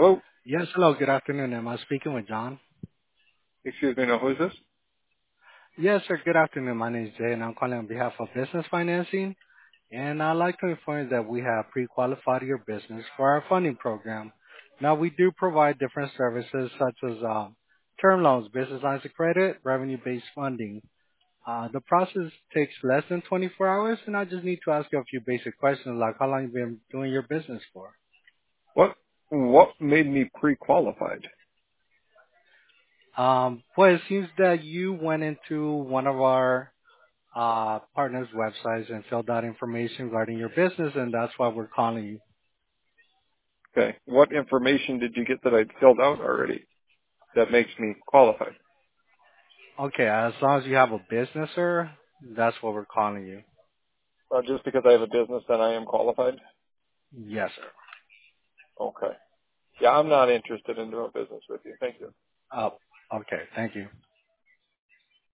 Hello? Yes, hello, good afternoon. Am I speaking with John? Excuse me, now who is this? Yes, sir, good afternoon. My name is Jay, and I'm calling on behalf of Business Financing. And I'd like to inform you that we have pre-qualified your business for our funding program. Now, we do provide different services such as term loans, business lines of credit, revenue-based funding. The process takes less than 24 hours, and I just need to ask you a few basic questions like how long you've been doing your business for. What made me pre-qualified? Well, it seems that you went into one of our partners' websites and filled out information regarding your business, and that's why we're calling you. Okay. What information did you get that I'd filled out already that makes me qualified? Okay, as long as you have a business, sir, that's what we're calling you. Just because I have a business then I am qualified? Yes, sir. Okay. Yeah, I'm not interested in doing business with you. Thank you. Oh, okay. Thank you.